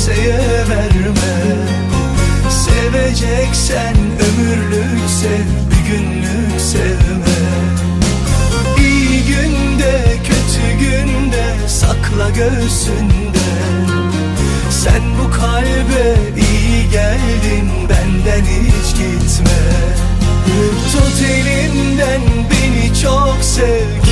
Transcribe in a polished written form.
kimseye verme. Seveceksen ömürlük sev, bir günlük sevme. İyi günde kötü günde sakla göğsünde. Sen bu kalbe iyi geldin, benden hiç gitme. Tut elimden, beni çok sev,